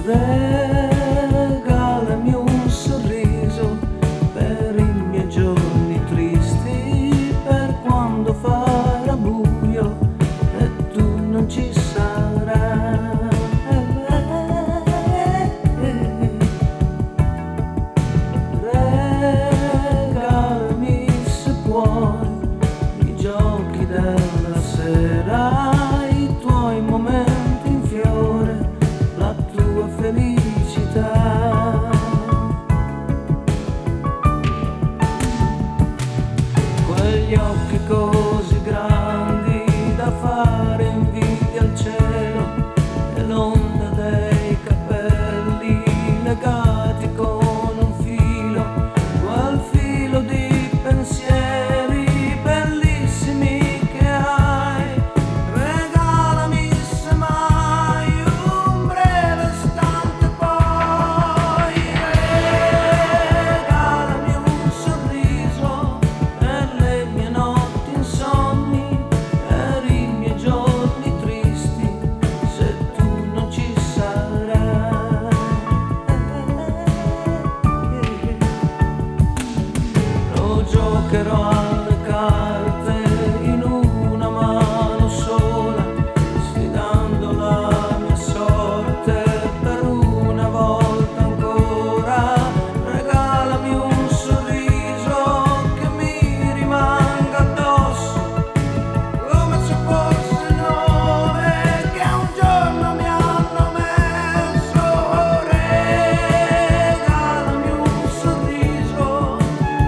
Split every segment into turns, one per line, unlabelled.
Regalami un sorriso per i miei giorni tristi, per quando farà buio e tu non ci sarai. Regalami, se puoi, i giochi della sera, i tuoi momenti in fiore, la tua felicità. Quegli occhi così grandi da fare invidia al cielo, e l'onda dei capelli legati con un filo, quel filo di pensieri bellissimi che hai. Regalami semmai un breve istante, poi regalami un sorriso per le mie notti insonni, per i miei giorni tristi, se tu non ci sarai. Lo giocherò alle carte in una mano sola, sfidando la mia sorte per una volta ancora. Regalami un sorriso che mi rimanga addosso, come se fosse il nome che un giorno mi hanno messo. Regalami un sorriso.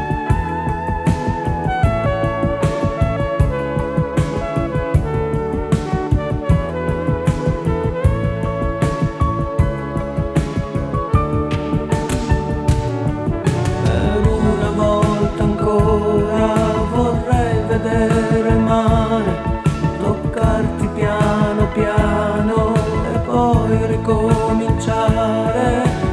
Per una volta ancora vorrei vedere il mare, toccarti piano piano e poi ricominciare.